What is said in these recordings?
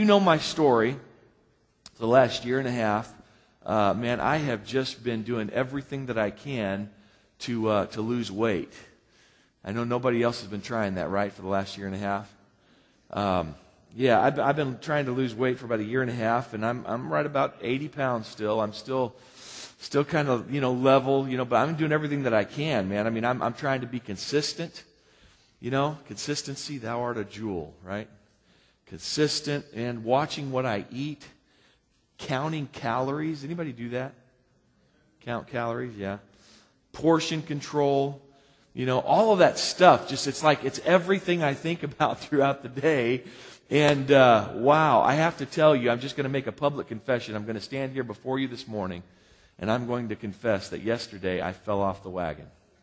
know my story, the last year and a half, man, I have just been doing everything that I can to lose weight. I know nobody else has been trying that, right, for the last year and a half. Yeah, I've been trying to lose weight for about a year and a half, and I'm right about 80 pounds still. I'm still kind of, level, but I'm doing everything that I can, man. I mean, I'm trying to be consistent. Consistency, thou art a jewel, right? Consistent and watching what I eat, counting calories. Anybody do that? Count calories, yeah. Portion control, all of that stuff. Just it's everything I think about throughout the day. And wow, I have to tell you, I'm just going to make a public confession. I'm going to stand here before you this morning, and I'm going to confess that yesterday I fell off the wagon.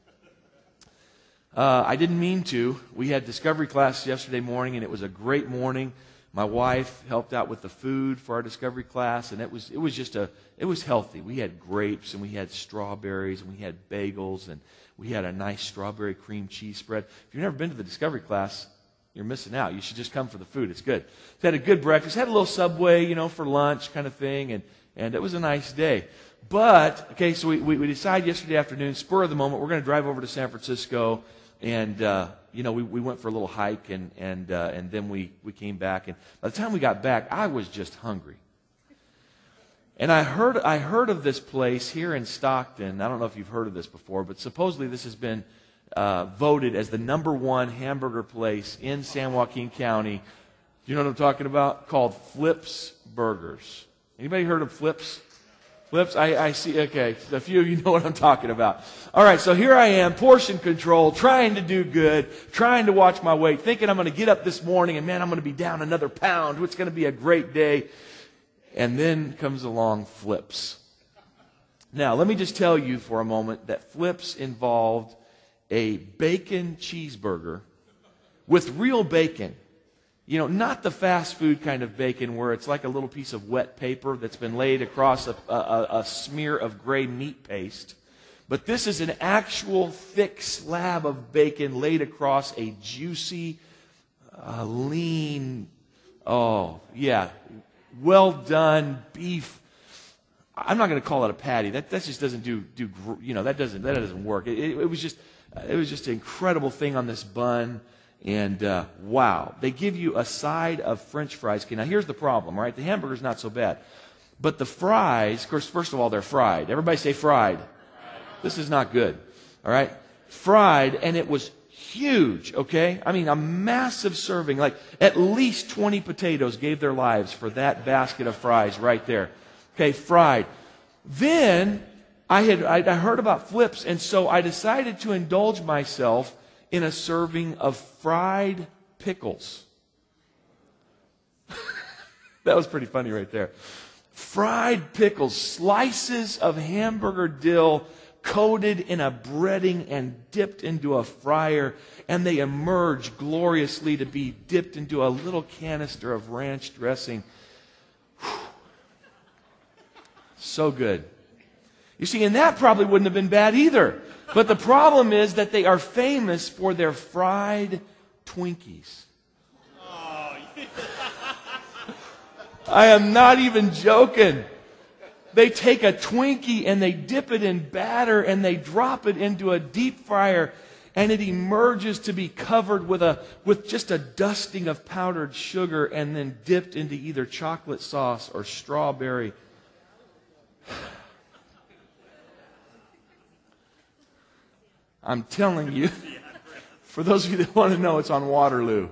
I didn't mean to. We had discovery class yesterday morning, and it was a great morning. My wife helped out with the food for our discovery class, and it was healthy. We had grapes, and we had strawberries, and we had bagels, and we had a nice strawberry cream cheese spread. If you've never been to the discovery class, you're missing out. You should just come for the food. It's good. We had a good breakfast. Had a little Subway, for lunch kind of thing, and it was a nice day. But, okay, so we decided yesterday afternoon, spur of the moment, we're going to drive over to San Francisco, and, we went for a little hike, and then we came back. And by the time we got back, I was just hungry. And I heard of this place here in Stockton. I don't know if you've heard of this before, but supposedly this has been voted as the #1 hamburger place in San Joaquin County. You know what I'm talking about? Called Flips Burgers. Anybody heard of Flips? Flips? I see. Okay, a few of you know what I'm talking about. All right, so here I am, portion control, trying to do good, trying to watch my weight, thinking I'm going to get up this morning and, man, I'm going to be down another pound. It's going to be a great day. And then comes along Flips. Now, let me just tell you for a moment that Flips involved a bacon cheeseburger with real bacon. Not the fast food kind of bacon where it's like a little piece of wet paper that's been laid across a smear of gray meat paste. But this is an actual thick slab of bacon laid across a juicy, lean, well done beef. I'm not going to call it a patty. That just doesn't that doesn't work. It was just an incredible thing on this bun. And wow, they give you a side of French fries. Okay, now here's the problem, right? The hamburger's not so bad. But the fries, of course, first of all, they're fried. Everybody say fried. This is not good, all right? Fried, and it was huge, okay? I mean, a massive serving. Like, at least 20 potatoes gave their lives for that basket of fries right there. Okay, fried. Then, I heard about Flips, and so I decided to indulge myself in a serving of fried pickles. That was pretty funny right there. Fried pickles, slices of hamburger dill coated in a breading and dipped into a fryer, and they emerge gloriously to be dipped into a little canister of ranch dressing. So good. You see, and that probably wouldn't have been bad either. But the problem is that they are famous for their fried Twinkies. I am not even joking. They take a Twinkie and they dip it in batter and they drop it into a deep fryer, and it emerges to be covered with just a dusting of powdered sugar and then dipped into either chocolate sauce or strawberry. I'm telling you, for those of you that want to know, it's on Waterloo.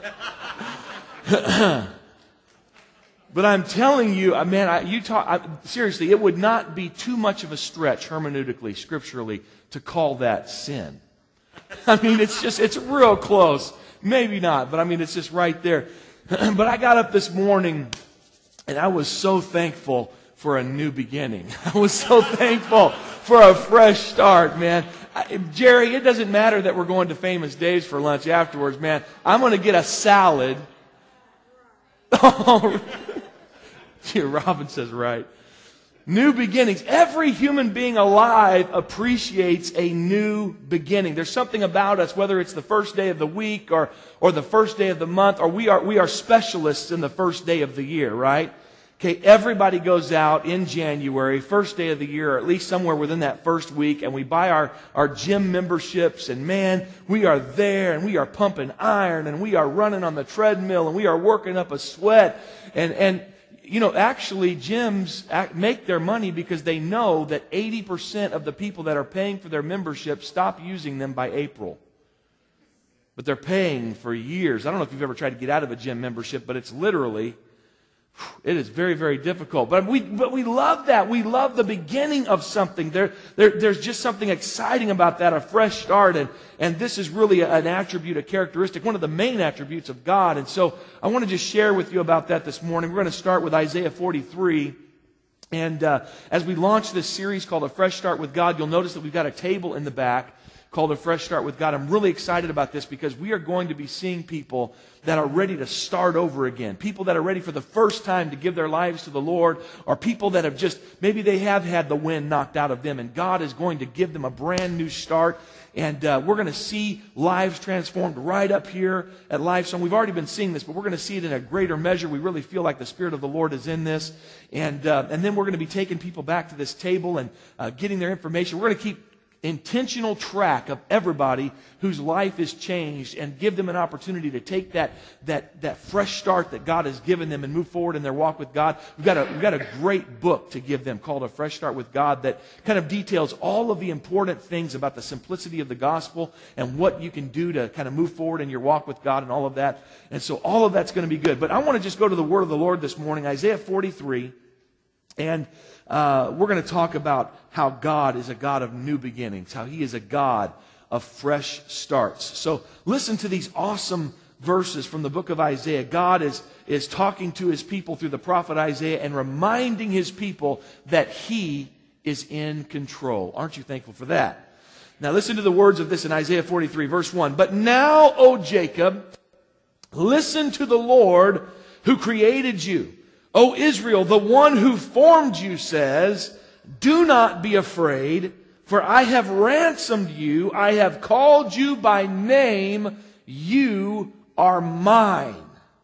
But I'm telling you, man, seriously, it would not be too much of a stretch hermeneutically, scripturally, to call that sin. I mean, it's real close. Maybe not, but I mean, it's just right there. But I got up this morning, and I was so thankful for a new beginning. I was so thankful for a fresh start, man. Jerry, it doesn't matter that we're going to Famous Dave's for lunch afterwards, man. I'm going to get a salad. Oh, Robin says right. New beginnings. Every human being alive appreciates a new beginning. There's something about us, whether it's the first day of the week or the first day of the month, or we are specialists in the first day of the year, right? Okay, everybody goes out in January, first day of the year, or at least somewhere within that first week, and we buy our gym memberships, and man, we are there, and we are pumping iron, and we are running on the treadmill, and we are working up a sweat, and you know, actually, gyms make their money because they know that 80% of the people that are paying for their membership stop using them by April. But they're paying for years. I don't know if you've ever tried to get out of a gym membership, but it's literally, it is very, very difficult. But we love that. We love the beginning of something. There's just something exciting about that, a fresh start. And this is really an attribute, a characteristic, one of the main attributes of God. And so I want to just share with you about that this morning. We're going to start with Isaiah 43. And as we launch this series called A Fresh Start with God, you'll notice that we've got a table in the back called A Fresh Start with God. I'm really excited about this because we are going to be seeing people that are ready to start over again. People that are ready for the first time to give their lives to the Lord, or people that have just, maybe they have had the wind knocked out of them, and God is going to give them a brand new start. And we're going to see lives transformed right up here at Lifezone. We've already been seeing this, but we're going to see it in a greater measure. We really feel like the Spirit of the Lord is in this. And then we're going to be taking people back to this table and getting their information. We're going to keep intentional track of everybody whose life is changed and give them an opportunity to take that fresh start that God has given them and move forward in their walk with God. We've got a great book to give them called A Fresh Start with God that kind of details all of the important things about the simplicity of the gospel and what you can do to kind of move forward in your walk with God and all of that. And so all of that's going to be good. But I want to just go to the word of the Lord this morning, Isaiah 43. And we're going to talk about how God is a God of new beginnings, how He is a God of fresh starts. So listen to these awesome verses from the book of Isaiah. God is talking to His people through the prophet Isaiah and reminding His people that He is in control. Aren't you thankful for that? Now listen to the words of this in Isaiah 43, verse 1. But now, O Jacob, listen to the Lord who created you. O Israel, the one who formed you says, do not be afraid, for I have ransomed you. I have called you by name. You are mine.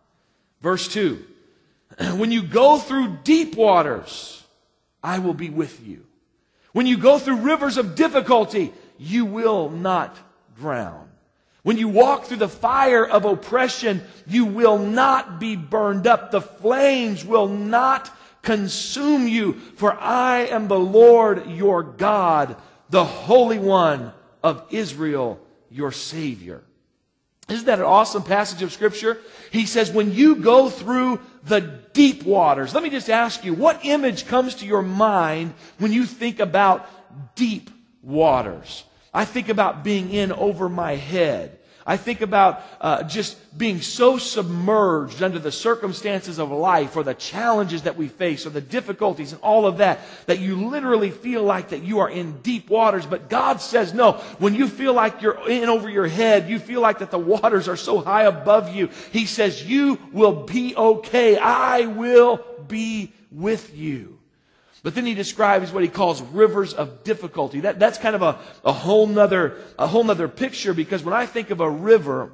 Verse 2. When you go through deep waters, I will be with you. When you go through rivers of difficulty, you will not drown. When you walk through the fire of oppression, you will not be burned up. The flames will not consume you. For I am the Lord your God, the Holy One of Israel, your Savior. Isn't that an awesome passage of Scripture? He says, when you go through the deep waters, let me just ask you, what image comes to your mind when you think about deep waters? I think about being in over my head. I think about just being so submerged under the circumstances of life or the challenges that we face or the difficulties and all of that, that you literally feel like that you are in deep waters. But God says, no, when you feel like you're in over your head, you feel like that the waters are so high above you, He says, you will be okay. I will be with you. But then He describes what He calls rivers of difficulty. That's kind of a whole nother picture, because when I think of a river,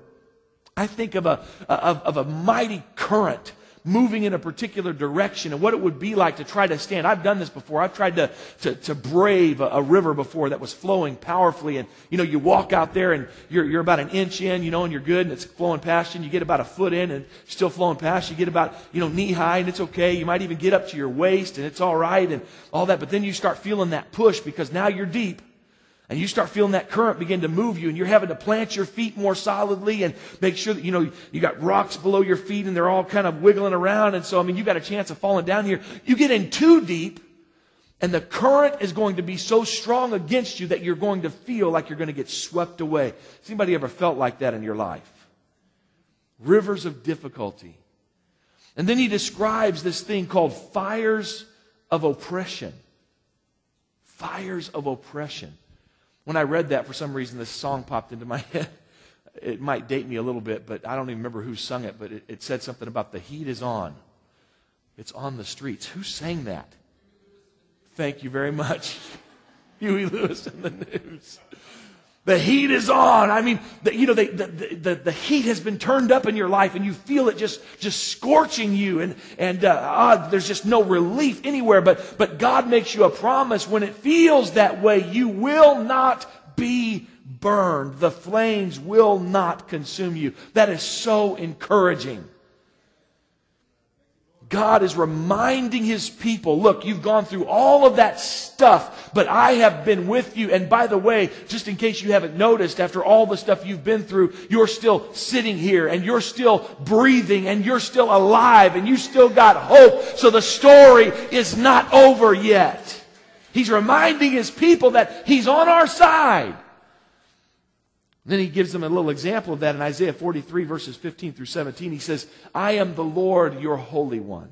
I think of a mighty current moving in a particular direction and what it would be like to try to stand. I've done this before. I've tried to brave a river before that was flowing powerfully. And, you walk out there and you're about an inch in, and you're good and it's flowing past you. And you get about a foot in and it's still flowing past you. You get about, knee high and it's okay. You might even get up to your waist and it's all right and all that. But then you start feeling that push because now you're deep. And you start feeling that current begin to move you, and you're having to plant your feet more solidly and make sure that, you got rocks below your feet and they're all kind of wiggling around. And so, you got a chance of falling down here. You get in too deep, and the current is going to be so strong against you that you're going to feel like you're going to get swept away. Has anybody ever felt like that in your life? Rivers of difficulty. And then he describes this thing called fires of oppression. Fires of oppression. When I read that, for some reason, this song popped into my head. It might date me a little bit, but I don't even remember who sung it, but it said something about the heat is on. It's on the streets. Who sang that? Thank you very much. Huey Lewis and the News. The heat is on. I mean, the heat has been turned up in your life, and you feel it just scorching you, and there's just no relief anywhere. But God makes you a promise: when it feels that way, you will not be burned. The flames will not consume you. That is so encouraging. God is reminding His people, look, you've gone through all of that stuff, but I have been with you. And by the way, just in case you haven't noticed, after all the stuff you've been through, you're still sitting here, and you're still breathing, and you're still alive, and you still got hope. So the story is not over yet. He's reminding His people that He's on our side. Then He gives them a little example of that in Isaiah 43, verses 15 through 17. He says, I am the Lord, your Holy One,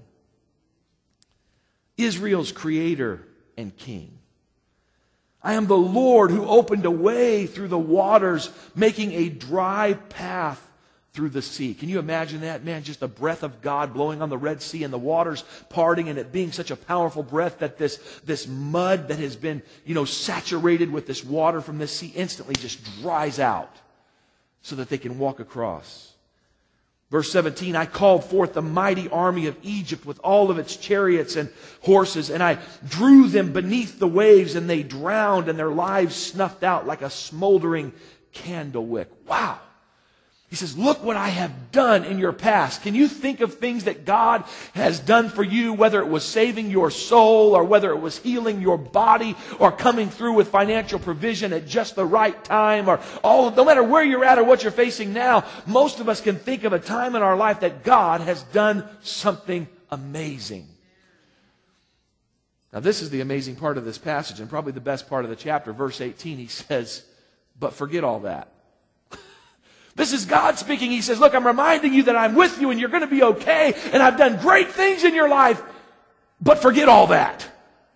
Israel's Creator and King. I am the Lord who opened a way through the waters, making a dry path through the sea. Can you imagine that? Man, just the breath of God blowing on the Red Sea and the waters parting, and it being such a powerful breath that this mud that has been, saturated with this water from this sea instantly just dries out so that they can walk across. Verse 17, I called forth the mighty army of Egypt with all of its chariots and horses, and I drew them beneath the waves, and they drowned, and their lives snuffed out like a smoldering candle wick. Wow. He says, look what I have done in your past. Can you think of things that God has done for you, whether it was saving your soul, or whether it was healing your body, or coming through with financial provision at just the right time, or no matter where you're at or what you're facing now, most of us can think of a time in our life that God has done something amazing. Now, this is the amazing part of this passage, and probably the best part of the chapter. Verse 18, he says, but forget all that. This is God speaking. He says, look, I'm reminding you that I'm with you and you're going to be okay, and I've done great things in your life, but forget all that.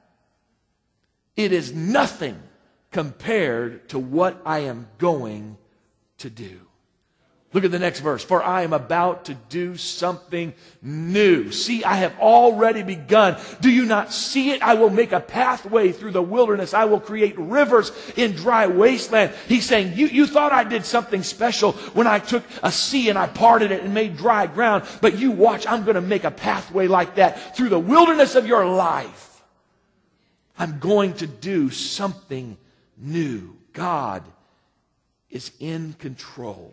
It is nothing compared to what I am going to do. Look at the next verse. For I am about to do something new. See, I have already begun. Do you not see it? I will make a pathway through the wilderness. I will create rivers in dry wasteland. He's saying, you thought I did something special when I took a sea and I parted it and made dry ground. But you watch, I'm going to make a pathway like that through the wilderness of your life. I'm going to do something new. God is in control.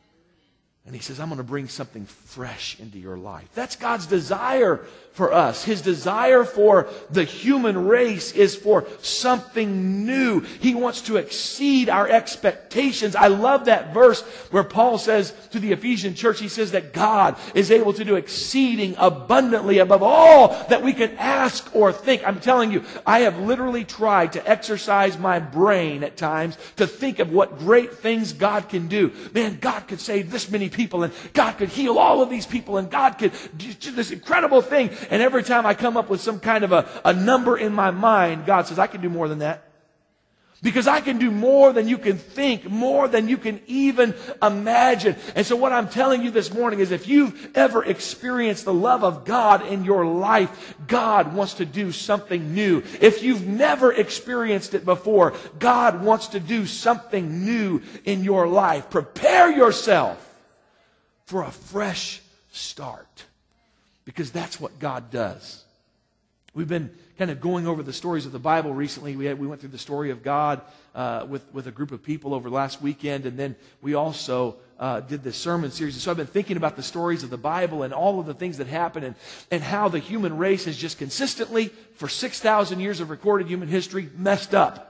And He says, I'm going to bring something fresh into your life. That's God's desire for us. His desire for the human race is for something new. He wants to exceed our expectations. I love that verse where Paul says to the Ephesian church, he says that God is able to do exceeding abundantly above all that we can ask or think. I'm telling you, I have literally tried to exercise my brain at times to think of what great things God can do. Man, God could save this many people, and God could heal all of these people, and God could do this incredible thing. And every time I come up with some kind of a number in my mind, God says, I can do more than that. Because I can do more than you can think, more than you can even imagine. And so what I'm telling you this morning is, if you've ever experienced the love of God in your life, God wants to do something new. If you've never experienced it before, God wants to do something new in your life. Prepare yourself for a fresh start, because that's what God does. We've been kind of going over the stories of the Bible recently. We went through the story of God with a group of people over last weekend, and then we also did this sermon series. And so I've been thinking about the stories of the Bible and all of the things that happen, and how the human race has just consistently, for 6,000 years of recorded human history, messed up.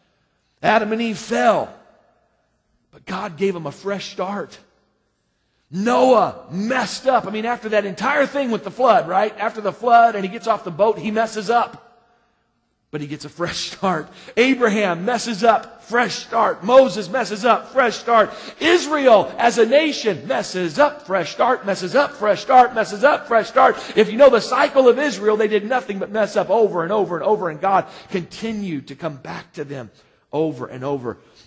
Adam and Eve fell, but God gave them a fresh start. Noah messed up. I mean, after that entire thing with the flood, right? After the flood and he gets off the boat, he messes up. But he gets a fresh start. Abraham messes up, fresh start. Moses messes up, fresh start. Israel as a nation messes up, fresh start, messes up, fresh start, messes up, fresh start. If you know the cycle of Israel, they did nothing but mess up over and over and over, and God continued to come back to them over and over.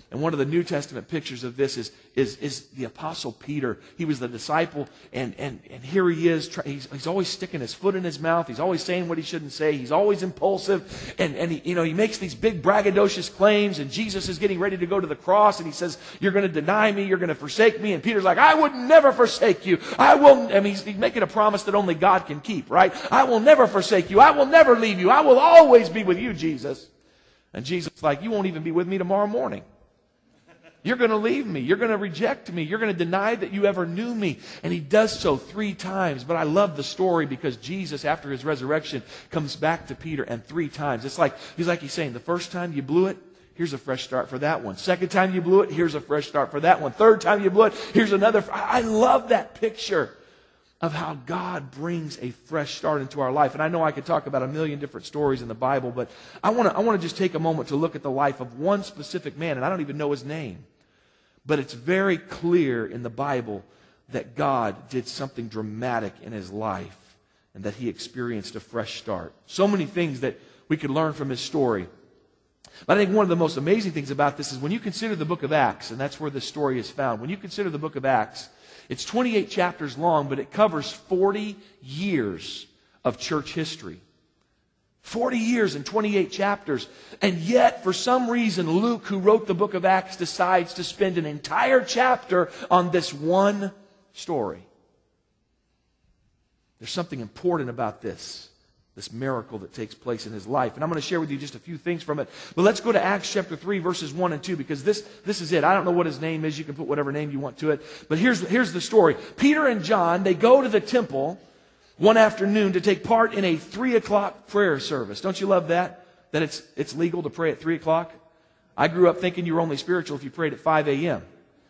And one of the New Testament pictures of this is the Apostle Peter. He was the disciple, and here he is. He's always sticking his foot in his mouth. He's always saying what he shouldn't say. He's always impulsive, and he makes these big braggadocious claims, and Jesus is getting ready to go to the cross, and he says, "You're going to deny me. You're going to forsake me." And Peter's like, "I would never forsake you. I will." I mean, he's making a promise that only God can keep, right? "I will never forsake you. I will never leave you. I will always be with you, Jesus." And Jesus is like, "You won't even be with me tomorrow morning. You're going to leave me. You're going to reject me. You're going to deny that you ever knew me." And he does so 3 times. But I love the story because Jesus, after his resurrection, comes back to Peter, and 3 times. It's like he's saying, the first time you blew it, here's a fresh start for that one. Second time you blew it, here's a fresh start for that one. Third time you blew it, here's another. I love that picture of how God brings a fresh start into our life. And I know I could talk about a million different stories in the Bible, but I want to just take a moment to look at the life of one specific man, and I don't even know his name. But it's very clear in the Bible that God did something dramatic in his life and that he experienced a fresh start. So many things that we could learn from his story. But I think one of the most amazing things about this is when you consider the book of Acts, and that's where this story is found. When you consider the book of Acts, it's 28 chapters long, but it covers 40 years of church history. 40 years and 28 chapters. And yet, for some reason, Luke, who wrote the book of Acts, decides to spend an entire chapter on this one story. There's something important about this miracle that takes place in his life. And I'm going to share with you just a few things from it. But let's go to Acts chapter 3, verses 1 and 2, because this is it. I don't know what his name is. You can put whatever name you want to it. But here's the story. Peter and John, they go to the temple one afternoon to take part in a 3 o'clock prayer service. Don't you love that? That it's legal to pray at 3 o'clock? I grew up thinking you were only spiritual if you prayed at 5 a.m.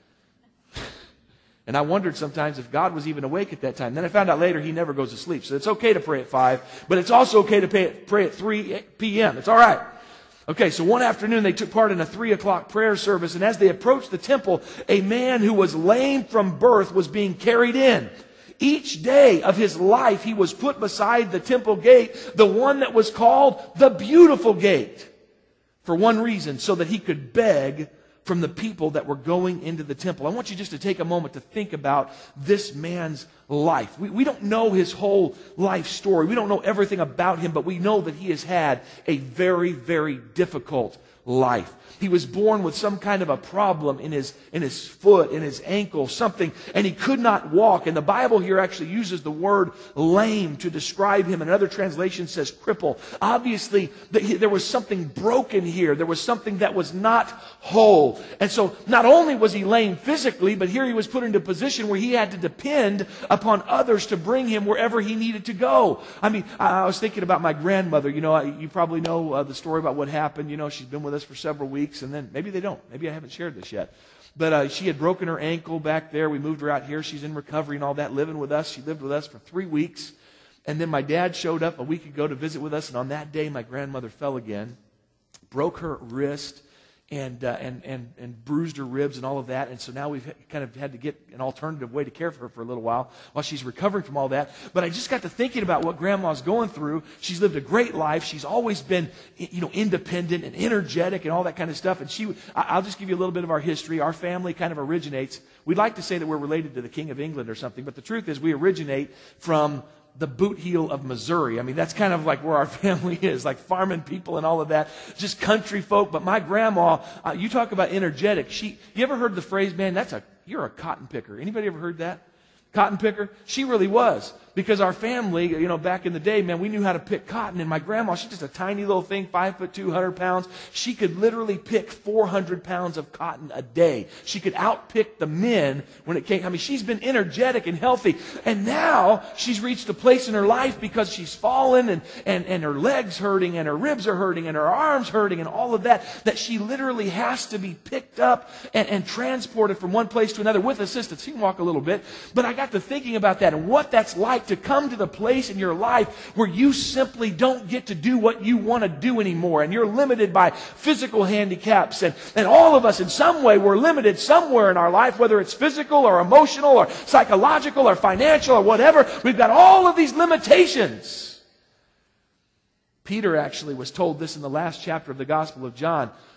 And I wondered sometimes if God was even awake at that time. Then I found out later he never goes to sleep. So it's okay to pray at 5, but it's also okay to pray at 3 p.m. It's all right. Okay, so one afternoon they took part in a 3 o'clock prayer service, and as they approached the temple, a man who was lame from birth was being carried in. Each day of his life he was put beside the temple gate, the one that was called the Beautiful Gate, for one reason, so that he could beg from the people that were going into the temple. I want you just to take a moment to think about this man's life. We don't know his whole life story. We don't know everything about him, but we know that he has had a very, very difficult life. He was born with some kind of a problem in his foot, in his ankle, something, and he could not walk. And the Bible here actually uses the word lame to describe him. Another translation says cripple. Obviously, there was something broken here. There was something that was not whole. And so not only was he lame physically, but here he was put into a position where he had to depend upon others to bring him wherever he needed to go. I mean, I was thinking about my grandmother. You know, you probably know the story about what happened. You know, she's been with us for several weeks. And then maybe they don't. Maybe I haven't shared this yet. But she had broken her ankle back there. We moved her out here. She's in recovery and all that, living with us. She lived with us for 3 weeks. And then my dad showed up a week ago to visit with us. And on that day, my grandmother fell again, broke her wrist, and bruised her ribs and all of that. And so now we've kind of had to get an alternative way to care for her for a little while she's recovering from all that. But I just got to thinking about what Grandma's going through. She's lived a great life. She's always been, independent and energetic and all that kind of stuff. And I'll just give you a little bit of our history. Our family kind of originates. We'd like to say that we're related to the King of England or something, but the truth is we originate from the boot heel of Missouri. I mean, that's kind of like where our family is, like farming people and all of that, just country folk. But my grandma, you talk about energetic. You ever heard the phrase, man, you're a cotton picker? Anybody ever heard that? Cotton picker? She really was. Because our family, back in the day, man, we knew how to pick cotton. And my grandma, she's just a tiny little thing, 5'2", 100 pounds. She could literally pick 400 pounds of cotton a day. She could outpick the men when it came. I mean, she's been energetic and healthy. And now she's reached a place in her life because she's fallen and her legs hurting and her ribs are hurting and her arms hurting and all of that she literally has to be picked up and transported from one place to another with assistance. She can walk a little bit. But I got to thinking about that and what that's like to come to the place in your life where you simply don't get to do what you want to do anymore, and you're limited by physical handicaps, and all of us in some way we're limited somewhere in our life, whether it's physical or emotional or psychological or financial or whatever. We've got all of these limitations. Peter actually was told this in the last chapter of the Gospel of John.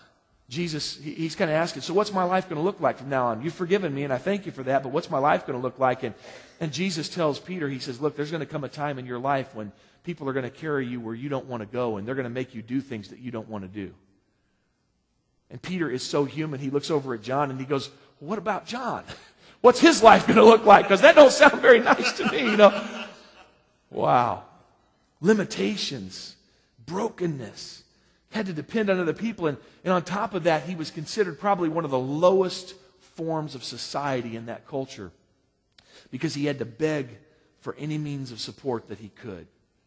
Jesus, he's kind of asking, so what's my life going to look like from now on? You've forgiven me, and I thank you for that, but what's my life going to look like? And Jesus tells Peter, he says, look, there's going to come a time in your life when people are going to carry you where you don't want to go, and they're going to make you do things that you don't want to do. And Peter is so human, he looks over at John, and he goes, well, what about John? What's his life going to look like? Because that don't sound very nice to me, you know. Wow. Limitations, brokenness. Had to depend on other people. And on top of that, he was considered probably one of the lowest forms of society in that culture because he had to beg for any means of support that he could.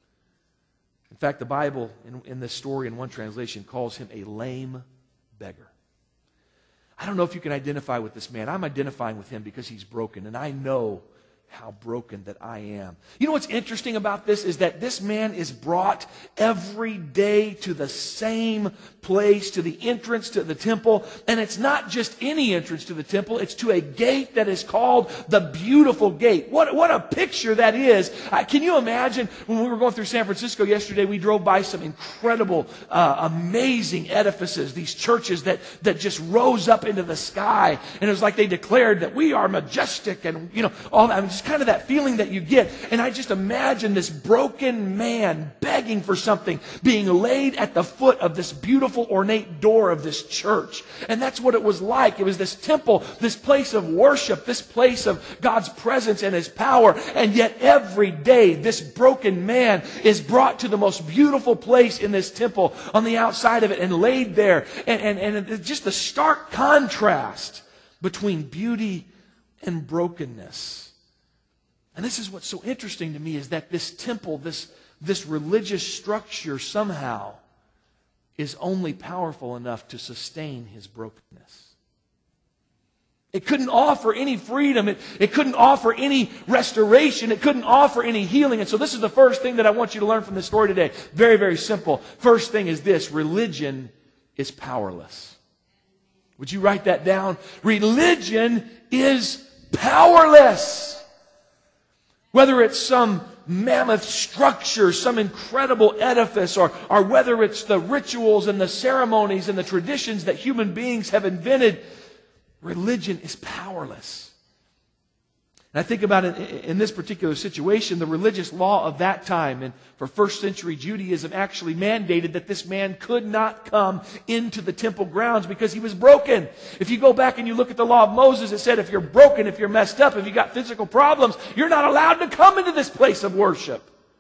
In fact, the Bible, in this story, in one translation, calls him a lame beggar. I don't know if you can identify with this man. I'm identifying with him because he's broken, and I know how broken that I am. You know what's interesting about this is that this man is brought every day to the same place, to the entrance to the temple. And it's not just any entrance to the temple. It's to a gate that is called the Beautiful Gate. What a picture that is. Can you imagine when we were going through San Francisco yesterday, we drove by some incredible, amazing edifices, these churches that just rose up into the sky. And it was like they declared that we are majestic and, you know, all that. I mean, just kind of that feeling that you get. And I just imagine this broken man begging for something, being laid at the foot of this beautiful ornate door of this church. And that's what it was like. It was this temple, this place of worship, this place of God's presence and His power. And yet every day this broken man is brought to the most beautiful place in this temple on the outside of it and laid there. And just the stark contrast between beauty and brokenness. And this is what's so interesting to me is that this temple, this religious structure somehow is only powerful enough to sustain his brokenness. It couldn't offer any freedom. It couldn't offer any restoration. It couldn't offer any healing. And so this is the first thing that I want you to learn from this story today. Very, very simple. First thing is this: religion is powerless. Would you write that down? Religion is powerless. Whether it's some mammoth structure, some incredible edifice, or whether it's the rituals and the ceremonies and the traditions that human beings have invented, religion is powerless. And I think about it in this particular situation, the religious law of that time, and for first century Judaism, actually mandated that this man could not come into the temple grounds because he was broken. If you go back and you look at the law of Moses, it said if you're broken, if you're messed up, if you got physical problems, you're not allowed to come into this place of worship.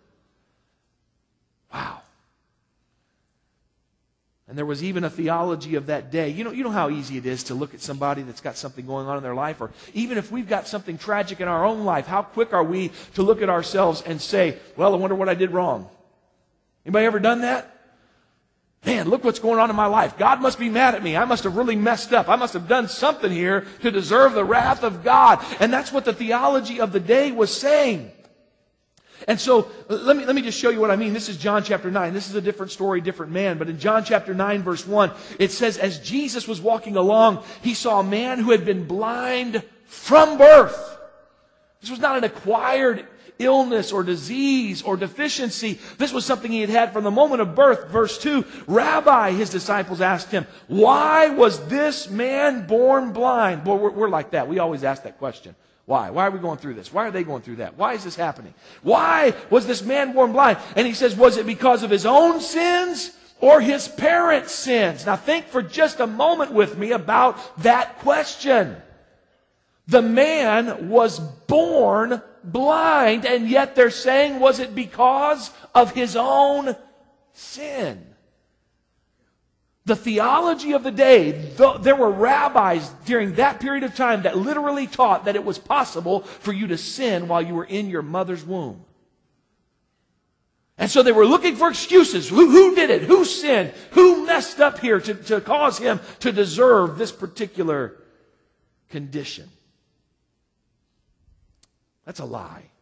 Wow. And there was even a theology of that day. You know how easy it is to look at somebody that's got something going on in their life, or even if we've got something tragic in our own life, how quick are we to look at ourselves and say, well, I wonder what I did wrong. Anybody ever done that? Man, look what's going on in my life. God must be mad at me. I must have really messed up. I must have done something here to deserve the wrath of God. And that's what the theology of the day was saying. And so, let me just show you what I mean. This is John chapter 9. This is a different story, different man. But in John chapter 9, verse 1, it says, as Jesus was walking along, he saw a man who had been blind from birth. This was not an acquired illness or disease or deficiency. This was something he had had from the moment of birth. Verse 2, Rabbi, his disciples asked him, why was this man born blind? Boy, we're like that. We always ask that question. Why? Why are we going through this? Why are they going through that? Why is this happening? Why was this man born blind? And he says, was it because of his own sins or his parents' sins? Now think for just a moment with me about that question. The man was born blind, and yet they're saying, was it because of his own sin? The theology of the day, there were rabbis during that period of time that literally taught that it was possible for you to sin while you were in your mother's womb. And so they were looking for excuses. Who did it? Who sinned? Who messed up here to cause him to deserve this particular condition? That's a lie.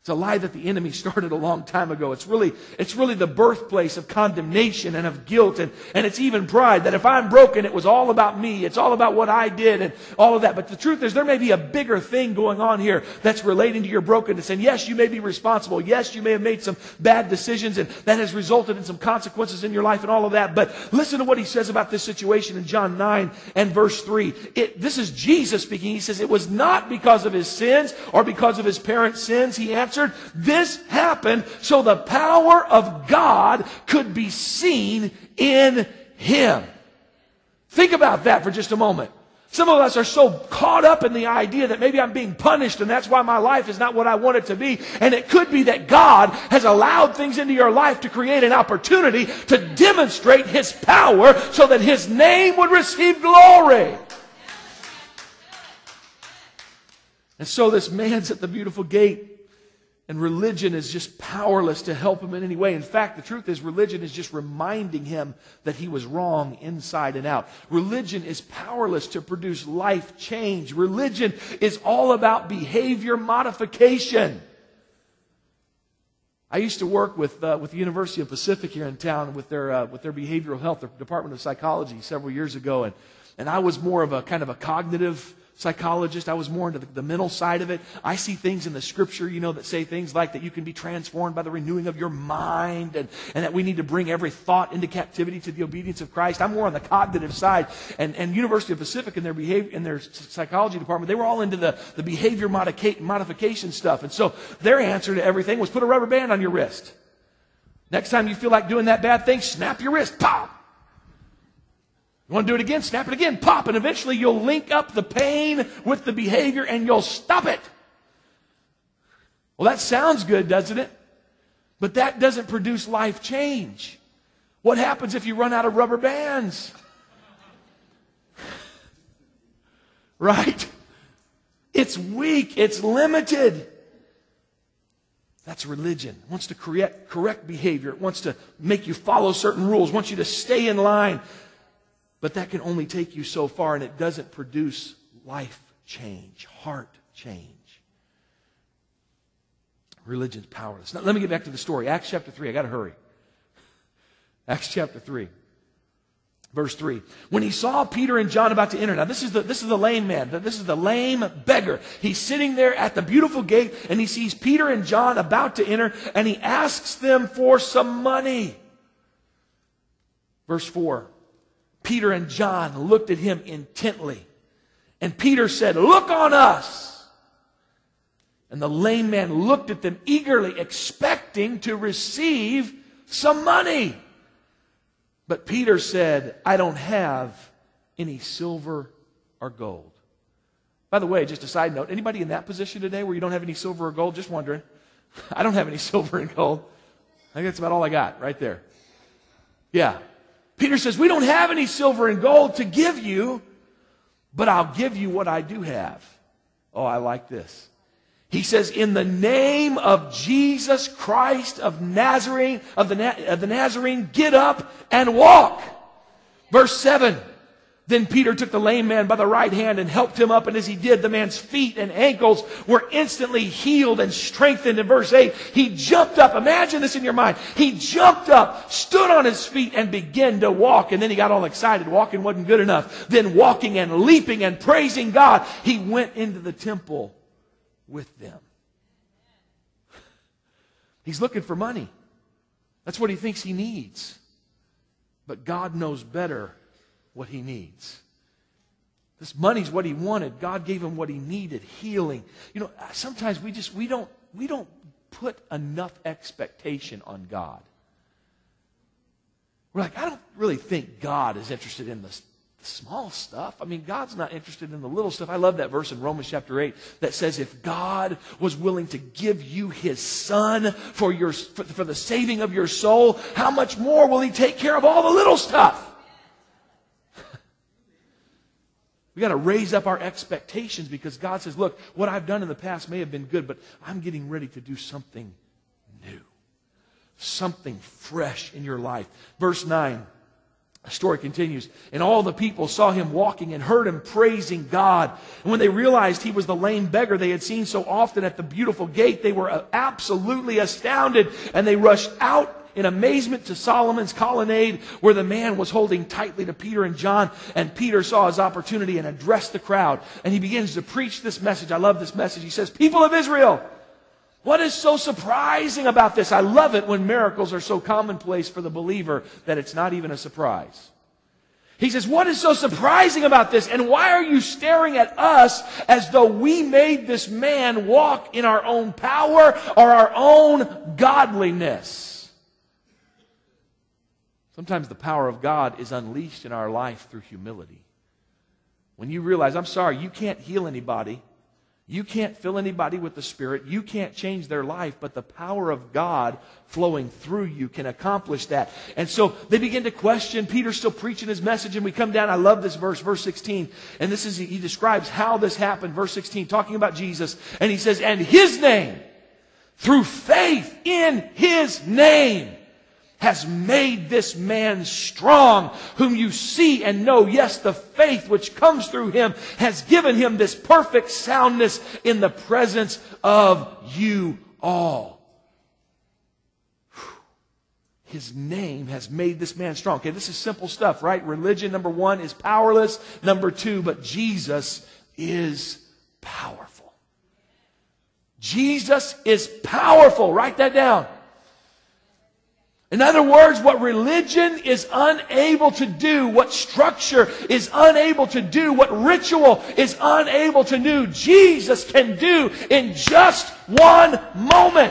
It's a lie that the enemy started a long time ago. It's really the birthplace of condemnation and of guilt and it's even pride, that if I'm broken, it was all about me. It's all about what I did and all of that. But the truth is, there may be a bigger thing going on here that's relating to your brokenness. And yes, you may be responsible. Yes, you may have made some bad decisions and that has resulted in some consequences in your life and all of that. But listen to what he says about this situation in John 9 and verse 3. This is Jesus speaking. He says, it was not because of his sins or because of his parents' sins. He answered, this happened so the power of God could be seen in him. Think about that for just a moment. Some of us are so caught up in the idea that maybe I'm being punished and that's why my life is not what I want it to be. And it could be that God has allowed things into your life to create an opportunity to demonstrate his power so that his name would receive glory. And so this man's at the beautiful gate. And religion is just powerless to help him in any way. In fact, the truth is, religion is just reminding him that he was wrong inside and out. Religion is powerless to produce life change. Religion is all about behavior modification. I used to work with the University of Pacific here in town with their behavioral health, their Department of Psychology several years ago. And I was more of a kind of a cognitive psychologist. I was more into the mental side of it. I see things in the scripture, that say things like that you can be transformed by the renewing of your mind and that we need to bring every thought into captivity to the obedience of Christ. I'm more on the cognitive side. And University of Pacific in their psychology department, they were all into the behavior modification stuff. And so their answer to everything was put a rubber band on your wrist. Next time you feel like doing that bad thing, snap your wrist. Pop! You want to do it again? Snap it again. Pop. And eventually you'll link up the pain with the behavior and you'll stop it. Well, that sounds good, doesn't it? But that doesn't produce life change. What happens if you run out of rubber bands? Right? It's weak. It's limited. That's religion. It wants to correct behavior. It wants to make you follow certain rules. It wants you to stay in line. But that can only take you so far, and it doesn't produce life change, heart change. Religion's powerless. Now, let me get back to the story. Acts chapter 3. I got to hurry. Acts chapter 3. Verse 3. When he saw Peter and John about to enter. Now, this is the lame man. This is the lame beggar. He's sitting there at the beautiful gate, and he sees Peter and John about to enter, and he asks them for some money. Verse 4. Peter and John looked at him intently. And Peter said, "Look on us." And the lame man looked at them eagerly, expecting to receive some money. But Peter said, "I don't have any silver or gold." By the way, just a side note, anybody in that position today where you don't have any silver or gold? Just wondering. I don't have any silver and gold. I think that's about all I got right there. Yeah. Peter says, "We don't have any silver and gold to give you, but I'll give you what I do have." Oh, I like this. He says, "In the name of Jesus Christ of Nazarene, of the Nazarene, get up and walk." Verse 7. Then Peter took the lame man by the right hand and helped him up. And as he did, the man's feet and ankles were instantly healed and strengthened. In verse 8, he jumped up. Imagine this in your mind. He jumped up, stood on his feet, and began to walk. And then he got all excited. Walking wasn't good enough. Then walking and leaping and praising God, he went into the temple with them. He's looking for money. That's what he thinks he needs. But God knows better what he needs. This money's what he wanted. God gave him what he needed, healing. Sometimes we don't put enough expectation on God. We're like, I don't really think God is interested in the small stuff. I mean, God's not interested in the little stuff. I love that verse in Romans chapter 8 that says, if God was willing to give you his son for the saving of your soul, how much more will he take care of all the little stuff? We got to raise up our expectations because God says, look, what I've done in the past may have been good, but I'm getting ready to do something new. Something fresh in your life. Verse 9. The story continues. And all the people saw him walking and heard him praising God. And when they realized he was the lame beggar they had seen so often at the beautiful gate, they were absolutely astounded. And they rushed out in amazement to Solomon's colonnade, where the man was holding tightly to Peter and John. And Peter saw his opportunity and addressed the crowd. And he begins to preach this message. I love this message. He says, "People of Israel, what is so surprising about this?" I love it when miracles are so commonplace for the believer that it's not even a surprise. He says, "What is so surprising about this? And why are you staring at us as though we made this man walk in our own power or our own godliness?" Sometimes the power of God is unleashed in our life through humility. When you realize, I'm sorry, you can't heal anybody. You can't fill anybody with the Spirit. You can't change their life, but the power of God flowing through you can accomplish that. And so they begin to question. Peter's still preaching his message, and we come down. I love this verse 16. And this is, he describes how this happened. Verse 16, talking about Jesus. And he says, "And his name, through faith in his name, has made this man strong, whom you see and know. Yes, the faith which comes through him has given him this perfect soundness in the presence of you all." His name has made this man strong. Okay, this is simple stuff, right? Religion, number one, is powerless. Number two, but Jesus is powerful. Jesus is powerful. Write that down. In other words, what religion is unable to do, what structure is unable to do, what ritual is unable to do, Jesus can do in just one moment.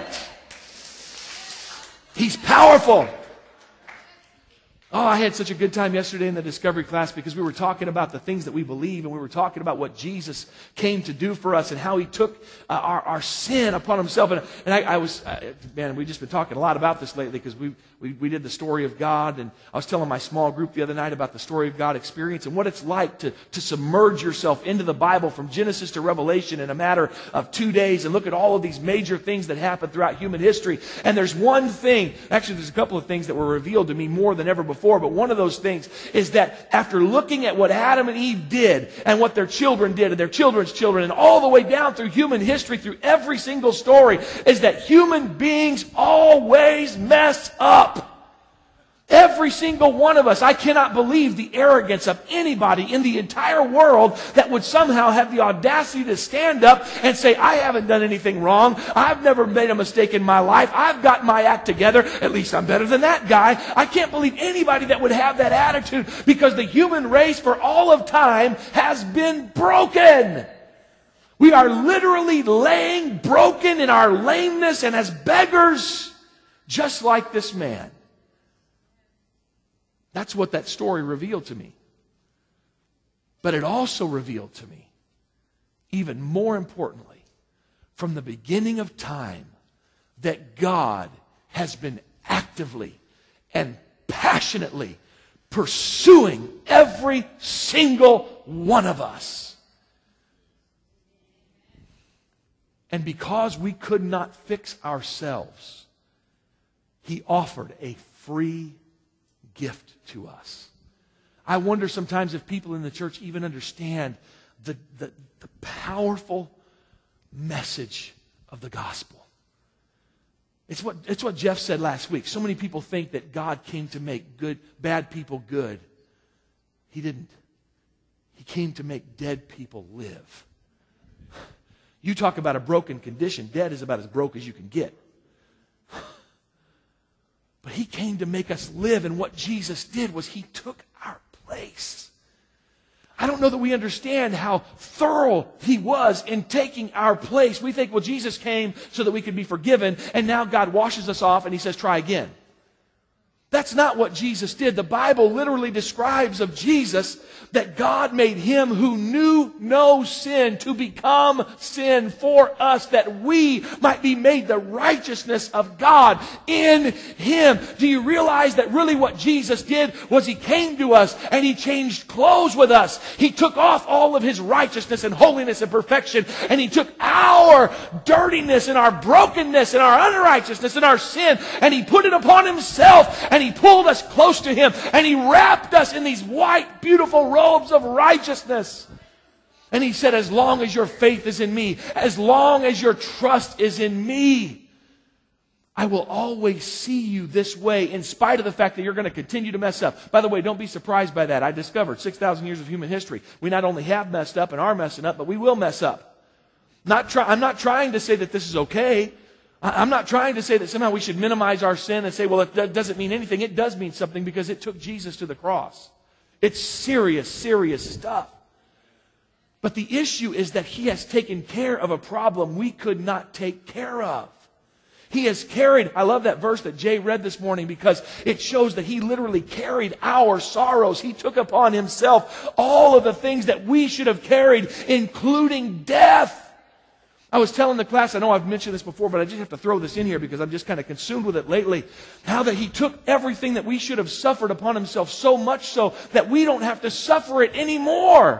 He's powerful. Oh, I had such a good time yesterday in the Discovery class because we were talking about the things that we believe, and we were talking about what Jesus came to do for us and how he took our sin upon himself. And I was, man, we've just been talking a lot about this lately because we did the story of God, and I was telling my small group the other night about the story of God experience and what it's like to submerge yourself into the Bible from Genesis to Revelation in a matter of 2 days and look at all of these major things that happened throughout human history. And there's one thing, actually there's a couple of things that were revealed to me more than ever before, but one of those things is that after looking at what Adam and Eve did and what their children did and their children's children and all the way down through human history, through every single story, is that human beings always mess up. Every single one of us. I cannot believe the arrogance of anybody in the entire world that would somehow have the audacity to stand up and say, "I haven't done anything wrong. I've never made a mistake in my life. I've got my act together. At least I'm better than that guy." I can't believe anybody that would have that attitude, because the human race for all of time has been broken. We are literally laying broken in our lameness and as beggars, just like this man. That's what that story revealed to me. But it also revealed to me, even more importantly, from the beginning of time, that God has been actively and passionately pursuing every single one of us. And because we could not fix ourselves, He offered a free gift to us. I wonder sometimes if people in the church even understand the powerful message of the gospel. It's what Jeff said last week. So many people think that God came to make bad people good. He didn't. He came to make dead people live. You talk about a broken condition. Dead is about as broke as you can get. But He came to make us live, and what Jesus did was He took our place. I don't know that we understand how thorough He was in taking our place. We think, well, Jesus came so that we could be forgiven, and now God washes us off and He says, try again. That's not what Jesus did. The Bible literally describes of Jesus that God made Him who knew no sin to become sin for us, that we might be made the righteousness of God in Him. Do you realize that really what Jesus did was He came to us and He changed clothes with us. He took off all of His righteousness and holiness and perfection, and He took our dirtiness and our brokenness and our unrighteousness and our sin, and He put it upon Himself, and He pulled us close to Him, and He wrapped us in these white, beautiful robes of righteousness. And He said, as long as your faith is in me, as long as your trust is in me, I will always see you this way, in spite of the fact that you're going to continue to mess up. By the way, don't be surprised by that. I discovered 6,000 years of human history. We not only have messed up and are messing up, but we will mess up. I'm not trying to say that this is okay. I'm not trying to say that somehow we should minimize our sin and say, well, it doesn't mean anything. It does mean something, because it took Jesus to the cross. It's serious, serious stuff. But the issue is that He has taken care of a problem we could not take care of. He has carried, I love that verse that Jay read this morning, because it shows that He literally carried our sorrows. He took upon Himself all of the things that we should have carried, including death. I was telling the class, I know I've mentioned this before, but I just have to throw this in here because I'm just kind of consumed with it lately, how that He took everything that we should have suffered upon Himself, so much so that we don't have to suffer it anymore.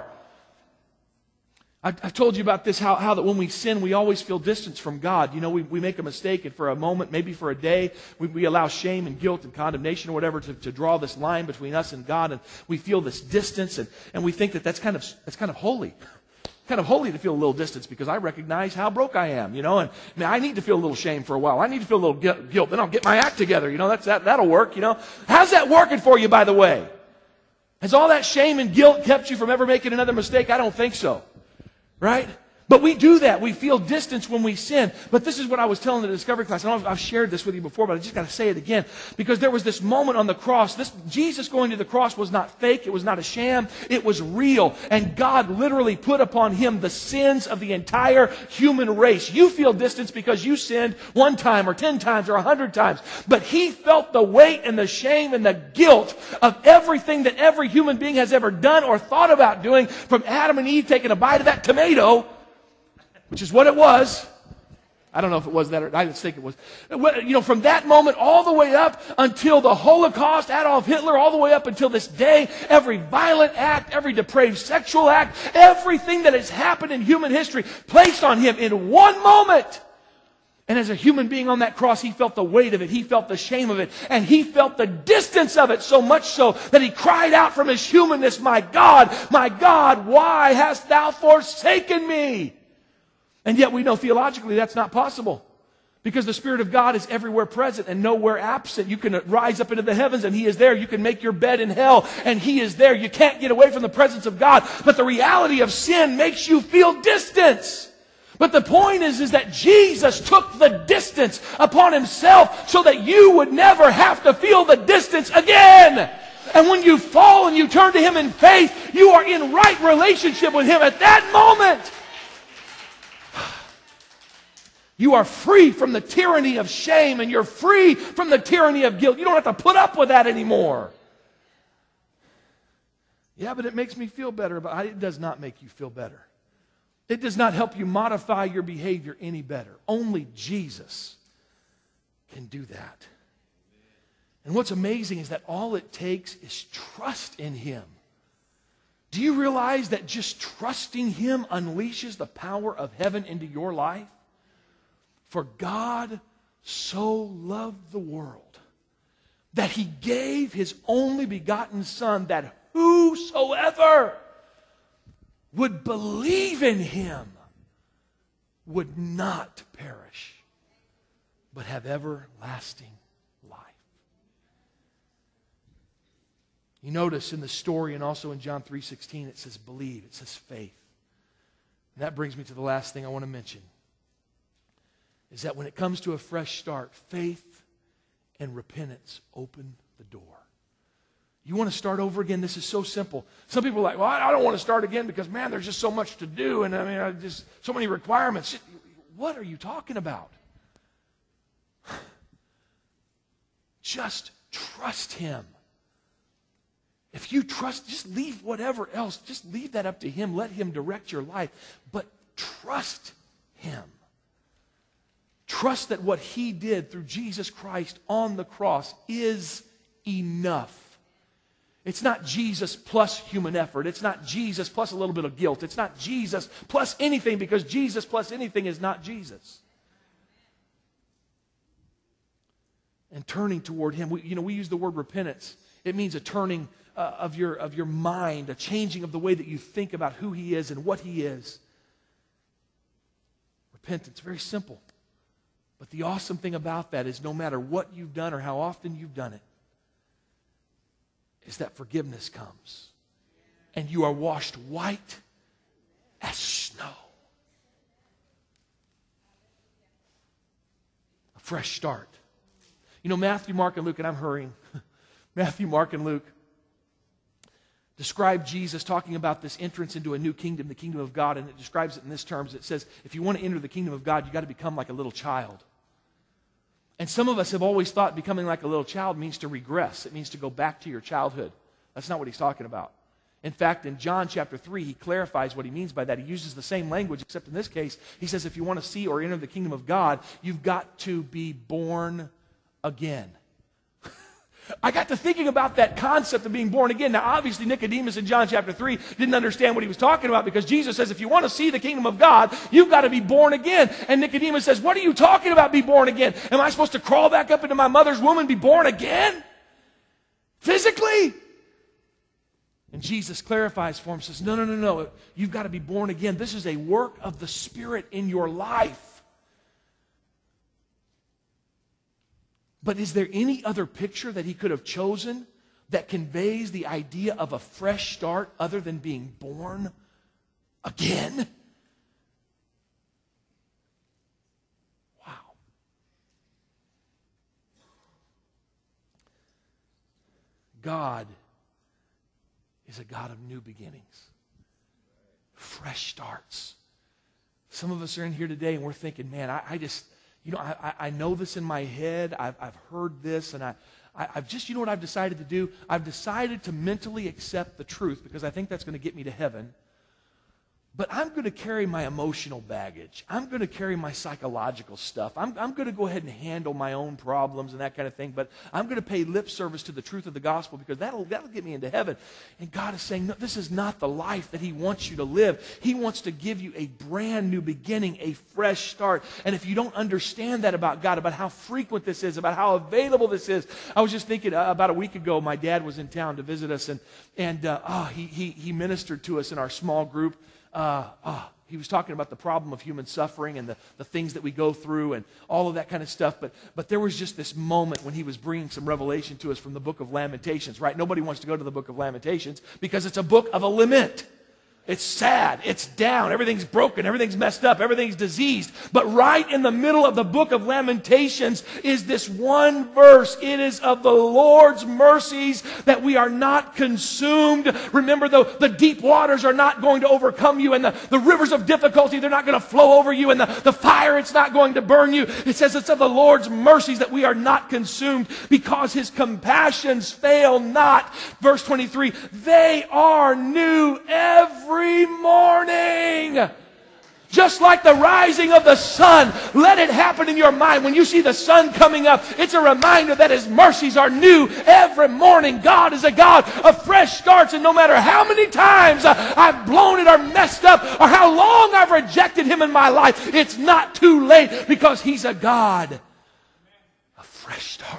I've told you about this, how that when we sin, we always feel distance from God. You know, we make a mistake, and for a moment, maybe for a day, we allow shame and guilt and condemnation or whatever to draw this line between us and God, and we feel this distance, and we think that's kind of holy. Kind of holy to feel a little distance, because I recognize how broke I am, you know, and I need to feel a little shame for a while. I need to feel a little guilt. Then I'll get my act together, you know, that'll work, you know. How's that working for you, by the way? Has all that shame and guilt kept you from ever making another mistake? I don't think so. Right? But we do that. We feel distance when we sin. But this is what I was telling the Discovery class. I know I've shared this with you before, but I just got to say it again. Because there was this moment on the cross. Jesus going to the cross was not fake. It was not a sham. It was real. And God literally put upon Him the sins of the entire human race. You feel distance because you sinned 1 time or 10 times or 100 times. But He felt the weight and the shame and the guilt of everything that every human being has ever done or thought about doing, from Adam and Eve taking a bite of that tomato, which is what it was. I don't know if it was that, or I just think it was. You know, from that moment all the way up until the Holocaust, Adolf Hitler, all the way up until this day, every violent act, every depraved sexual act, everything that has happened in human history placed on Him in one moment. And as a human being on that cross, He felt the weight of it. He felt the shame of it. And He felt the distance of it, so much so that He cried out from His humanness, my God, why hast Thou forsaken me? And yet we know theologically that's not possible, because the Spirit of God is everywhere present and nowhere absent. You can rise up into the heavens and He is there. You can make your bed in hell and He is there. You can't get away from the presence of God. But the reality of sin makes you feel distance. But the point is that Jesus took the distance upon Himself so that you would never have to feel the distance again. And when you fall and you turn to Him in faith, you are in right relationship with Him at that moment. You are free from the tyranny of shame, and you're free from the tyranny of guilt. You don't have to put up with that anymore. Yeah, but it makes me feel better. But it does not make you feel better. It does not help you modify your behavior any better. Only Jesus can do that. And what's amazing is that all it takes is trust in Him. Do you realize that just trusting Him unleashes the power of heaven into your life? For God so loved the world that He gave His only begotten Son, that whosoever would believe in Him would not perish, but have everlasting life. You notice in the story, and also in John 3:16, it says believe, it says faith. And that brings me to the last thing I want to mention. Is that when it comes to a fresh start, faith and repentance open the door. You want to start over again? This is so simple. Some people are like, well, I don't want to start again because, man, there's just so much to do, and just so many requirements. What are you talking about? Just trust Him. If you trust, just leave whatever else. Just leave that up to Him. Let Him direct your life. But trust Him. Trust that what He did through Jesus Christ on the cross is enough. It's not Jesus plus human effort. It's not Jesus plus a little bit of guilt. It's not Jesus plus anything, because Jesus plus anything is not Jesus. and turning toward Him. We use the word repentance. It means a turning of your mind, a changing of the way that you think about who He is and what He is. Repentance, very simple. But the awesome thing about that is no matter what you've done or how often you've done it, is that forgiveness comes. And you are washed white as snow. A fresh start. Matthew, Mark, and Luke, and I'm hurrying. Matthew, Mark, and Luke describe Jesus talking about this entrance into a new kingdom, the kingdom of God, and it describes it in this terms. It says, if you want to enter the kingdom of God, you've got to become like a little child. And some of us have always thought becoming like a little child means to regress. It means to go back to your childhood. That's not what he's talking about. In fact, in John chapter 3, he clarifies what he means by that. He uses the same language, except in this case, he says if you want to see or enter the kingdom of God, you've got to be born again. I got to thinking about that concept of being born again. Now, obviously, Nicodemus in John chapter 3 didn't understand what he was talking about because Jesus says, if you want to see the kingdom of God, you've got to be born again. And Nicodemus says, what are you talking about, be born again? Am I supposed to crawl back up into my mother's womb and be born again? Physically? And Jesus clarifies for him, says, no. You've got to be born again. This is a work of the Spirit in your life. But is there any other picture that he could have chosen that conveys the idea of a fresh start other than being born again? Wow. God is a God of new beginnings, fresh starts. Some of us are in here today and we're thinking, man, I know this in my head. I've heard this, and I've just, what I've decided to do? I've decided to mentally accept the truth because I think that's going to get me to heaven. But I'm going to carry my emotional baggage. I'm going to carry my psychological stuff. I'm going to go ahead and handle my own problems and that kind of thing. But I'm going to pay lip service to the truth of the gospel because that'll get me into heaven. And God is saying, no, this is not the life that He wants you to live. He wants to give you a brand new beginning, a fresh start. And if you don't understand that about God, about how frequent this is, about how available this is. I was just thinking about a week ago, my dad was in town to visit us, and he ministered to us in our small group. He was talking about the problem of human suffering and the things that we go through and all of that kind of stuff. But there was just this moment when he was bringing some revelation to us from the book of Lamentations, right? Nobody wants to go to the book of Lamentations because it's a book of a lament. It's sad. It's down. Everything's broken. Everything's messed up. Everything's diseased. But right in the middle of the book of Lamentations is this one verse. It is of the Lord's mercies that we are not consumed. Remember, the deep waters are not going to overcome you, and the rivers of difficulty, they're not going to flow over you, and the fire, it's not going to burn you. It says it's of the Lord's mercies that we are not consumed because His compassions fail not. Verse 23, they are new every morning. Just like the rising of the sun, let it happen in your mind. When you see the sun coming up, it's a reminder that His mercies are new every morning. God is a God of fresh starts, and no matter how many times I've blown it or messed up or how long I've rejected Him in my life, it's not too late because He's a God of fresh starts.